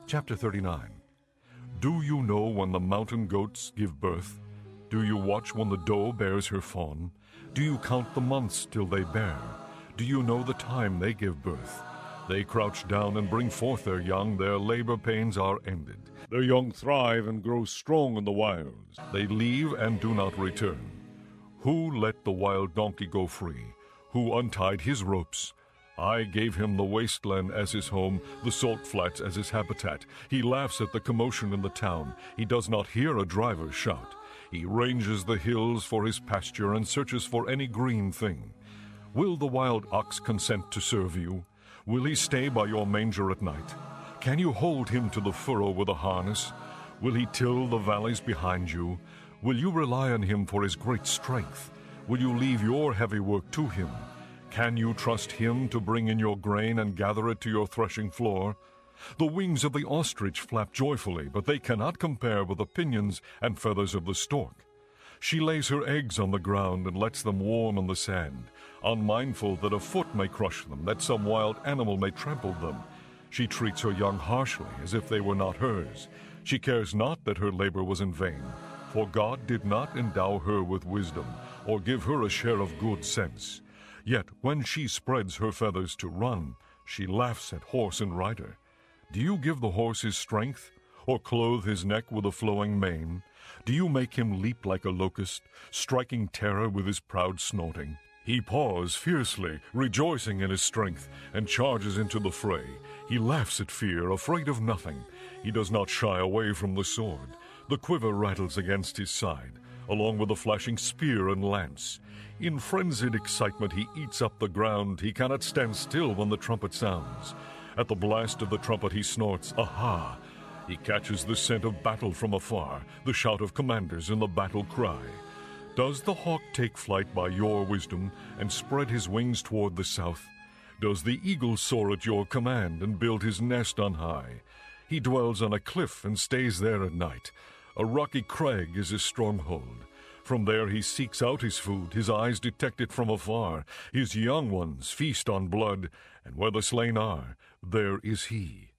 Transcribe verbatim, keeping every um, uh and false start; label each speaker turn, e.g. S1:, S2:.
S1: Chapter thirty-nine. Do you know when the mountain goats give birth? Do you watch when the doe bears her fawn? Do you count the months till they bear? Do you know the time they give birth? They crouch down and bring forth their young, their labor pains are ended. Their young thrive and grow strong in the wilds. They leave and do not return. Who let the wild donkey go free? Who untied his ropes? I gave him the wasteland as his home, the salt flats as his habitat. He laughs at the commotion in the town. He does not hear a driver shout. He ranges the hills for his pasture and searches for any green thing. Will the wild ox consent to serve you? Will he stay by your manger at night? Can you hold him to the furrow with a harness? Will he till the valleys behind you? Will you rely on him for his great strength? Will you leave your heavy work to him? Can you trust him to bring in your grain and gather it to your threshing floor? The wings of the ostrich flap joyfully, but they cannot compare with the pinions and feathers of the stork. She lays her eggs on the ground and lets them warm on the sand, unmindful that a foot may crush them, that some wild animal may trample them. She treats her young harshly, as if they were not hers. She cares not that her labor was in vain, for God did not endow her with wisdom, or give her a share of good sense. Yet when she spreads her feathers to run, she laughs at horse and rider. Do you give the horse his strength, or clothe his neck with a flowing mane? Do you make him leap like a locust, striking terror with his proud snorting? He paws fiercely, rejoicing in his strength, and charges into the fray. He laughs at fear, afraid of nothing. He does not shy away from the sword. The quiver rattles against his side, along with the flashing spear and lance. In frenzied excitement he eats up the ground. He cannot stand still when the trumpet sounds. At the blast of the trumpet he snorts, "Aha!" He catches the scent of battle from afar, the shout of commanders and the battle cry. Does the hawk take flight by your wisdom and spread his wings toward the south? Does the eagle soar at your command and build his nest on high? He dwells on a cliff and stays there at night. A rocky crag is his stronghold. From there he seeks out his food, his eyes detect it from afar. His young ones feast on blood, and where the slain are, there is he.